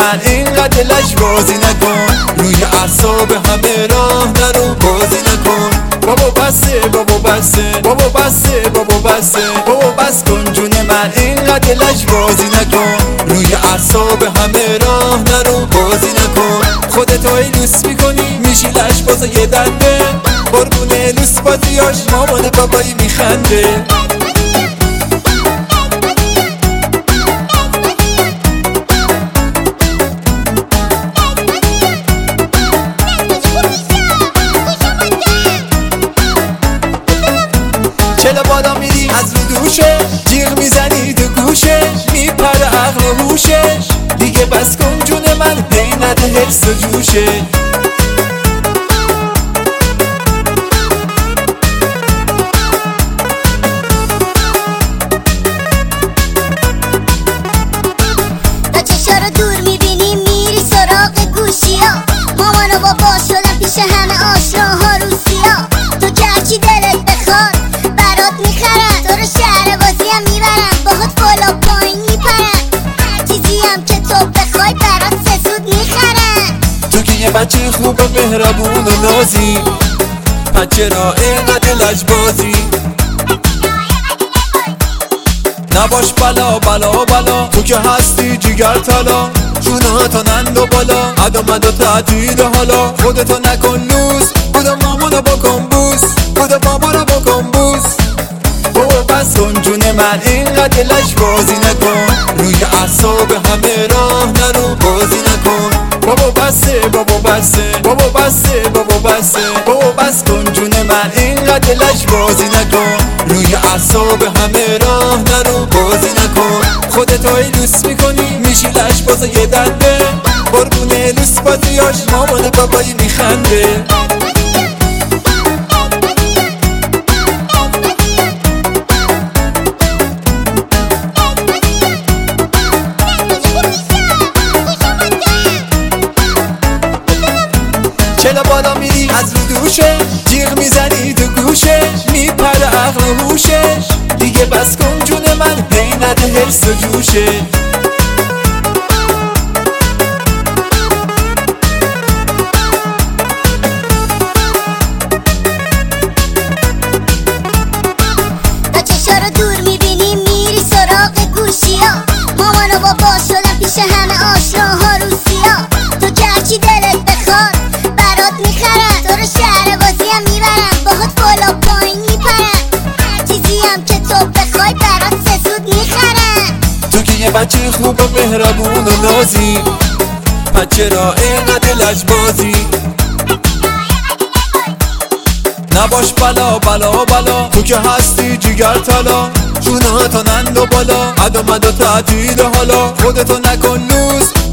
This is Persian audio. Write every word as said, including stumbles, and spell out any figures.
من اینقدر لجبازی نکن، روی اعصاب همه راه نرو بازی نکن. بابا بسه بابا بسه بابا بسه بابا بسه بابا بس کن جون من اینقدر لجبازی نکن، روی اعصاب همه راه نرو بازی نکن. خودت هایی لوس میکنی میشی لجباز یه دنده، قربونه لوس بازیاش مامان بابایی میخنده. چلا بالا میری از رو دوشه، جیغ میزنی تو گوشه، میپره عقل و هوشش. دیگه بس کن جون من هی نده حرس و جوشه. تا چشا رو دور میبینی میری سراغ گوشی ها، مامان و بابا شدن پیش همه آشناها روسیا. تو که هرچی دلت بخواد برات میخرن، تو رو شهر بازی هم میبرن، باهات بالا پایین میپرن، هر چیزی هم که تو بخوای برات سسود میخرن. تو که یه بچه خوب و مهربون و نازی، پس چرا اینقدر لجبازی؟ نباش بلا بلا بلا، تو که هستی جگر تلا، جونه تا نند و بالا، عدامد و تعطیل حالا. خودتو نکن لوس، خدا مامانو بکن بوس، خدا بابا رو بکن بوس. بابا بس کن جون من اینقدر لجبازی نکن، روی اعصاب همه راه نرو بازی نکن. بابا بسه بابا بسه بابا بسه بابا بسه بابا بس کن جون من اینقدر لجبازی نکن، روی اعصاب همه راه نرو بازی نکن. خودت هایی لوس میکنی میشی لجباز یه دنده، قربونه لوس بازیاش مامان بابایی میخنده. چلا بالا میری از رو دوشه، جیغ میزنی تو گوشه، میپره عقل و هوشش. دیگه بس کن جون من هی نده حرس و جوشه. تا چشا رو دور میبینی میری سراغ گوشی ها، مامان و بابا شدن پیش همه آشناها روسیا. تو که هرچی دلت بخواد برات میخرن، تو رو شهر بازی هم میبرن، باهات بالا پایین میپرن، هر چیزی هم که تو بخوای برات سسود میخرن. تو که یه بچه خوب و مهربون و نازی، پس چرا اینقدر لجبازی؟ نباش بلا بلا بلا، تو که هستی جگر تلا، جونه تا نند و بالا، عدامد و تعطیل حالا. خودتو نکن لوس،